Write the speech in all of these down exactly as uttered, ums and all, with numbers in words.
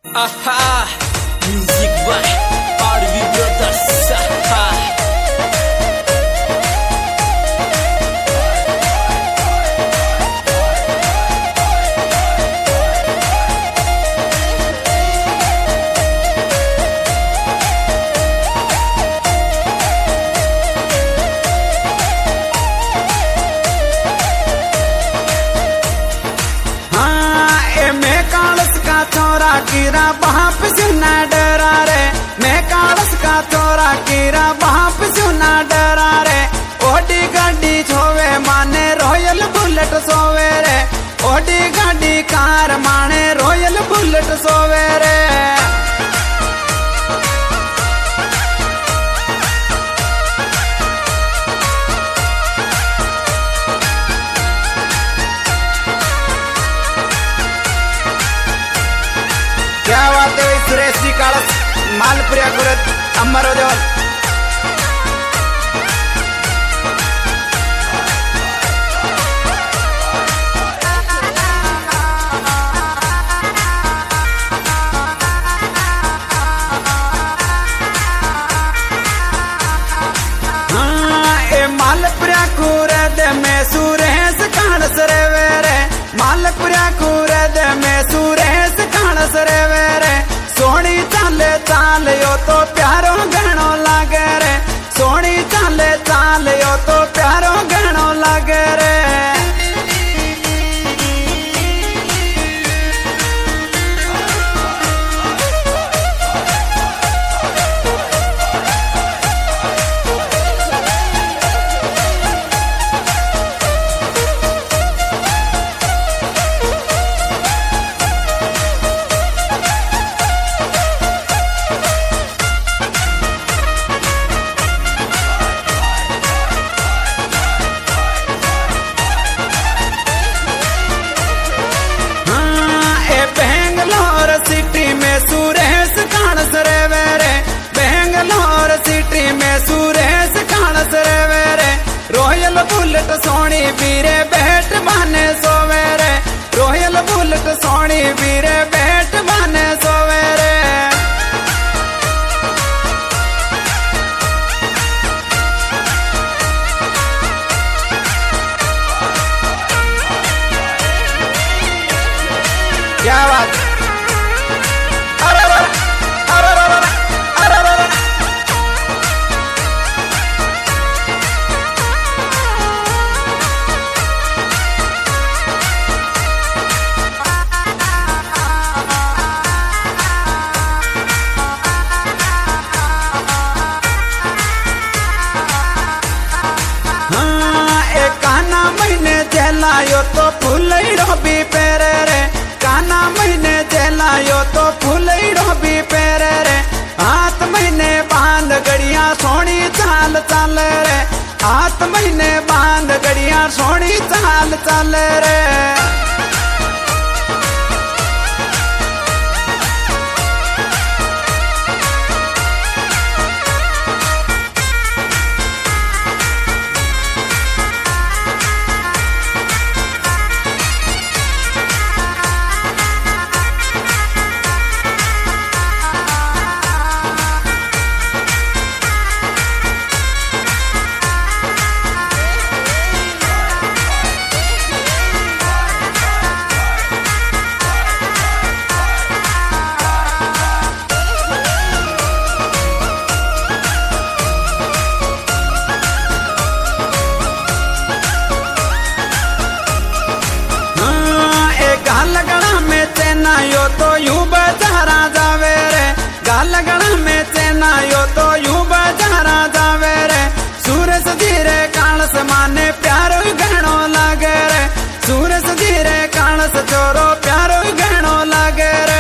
Aha, music by R V Brothers. Aha. छोरा कीरा बाप से ना डरा रे, मैं कालस का छोरा कीरा बाप से ना डरा रे। ओडी गाड़ी छोवे माने रॉयल बुलेट सोवे रे, ओडी गाड़ी कार माने रॉयल बुलेट सोवे रे। क्या बात है सुरेश जी कालस मालपुरिया कुरत अमर हो जाओ। हाँ ए मालपुरिया कुरत में सुरेश कालस रे वेरे, मालपुरिया कुरत में सुरेश कालस रे वेरे। सोनी चाले चाल यो तो प्यारो गहनो लागे रे, सोनी चाले चाल यो तो प्यारो गहनो लागे रे। सिटी में सुरेश कानस रे वेरे, बेंगलोर सिटी में सुरेश कानस रे वेरे। रॉयल बुलेट सोनी बीरे बैठ बाने सोवे रे, रॉयल बुलेट सोनी बीरे बैठ बाने सोवे रे। क्या बात काना महीने जलायो तो फूलैरो भी पेरे रे, काना महीने जलायो तो फूलैरो भी पेरे रे। हाथ महीने बांध गड़िया सोनी चाल चाल रे, हाथ महीने बांध गड़िया सोनी चाल चाल रे। यो तो यूं बजारा जावे रे, गालगड़ा में चेना यो तो यूं बजारा जावे रे। सूरज धीरे कालस माने प्यारो गहनो लागे रे, सूरज धीरे कालस चोरो प्यारो गहनो लागे रे।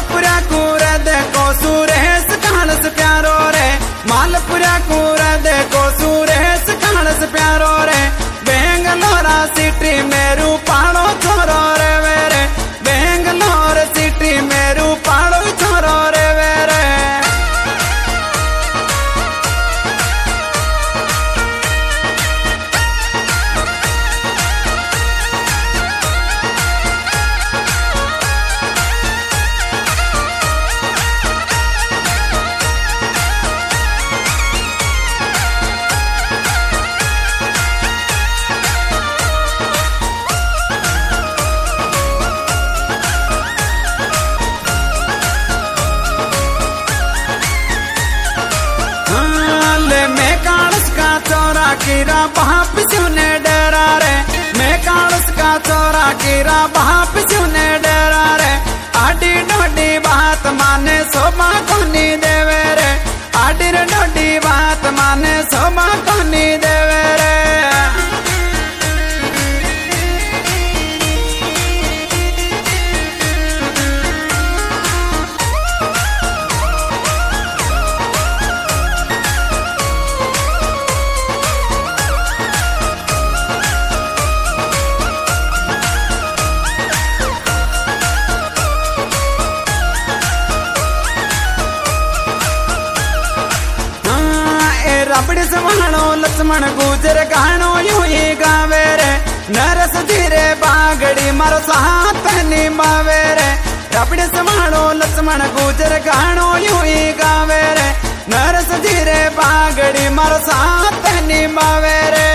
मालपुरा कूर देखो सुरेश कानस प्यारो रे मालपुरा कूर देखो सुरेश कानस प्यारो रे बेंगलोरा सिटी में रूपाणो छोरो रे वेरे बेंगलोर सिटी में रूपाणो छोरो रे वेरे चोरा कीरा बाप सुने डरा रे मैं कालस का चोरा कीरा बाप सुने डरा रे आडी डोडी बात माने सोमा कोनी देवे रे आडी डोडी बात माने सोमा कोनी देवे रे रबड़ सवाणो लक्ष्मण गुजर गानो यूं ही गावे रे नरस धीरे बागड़ी मारो साथ निभावे रे रबड़ सवाणो लक्ष्मण गुजर गानो यूं ही गावे रे नरस धीरे बागड़ी मारो साथ निभावे रे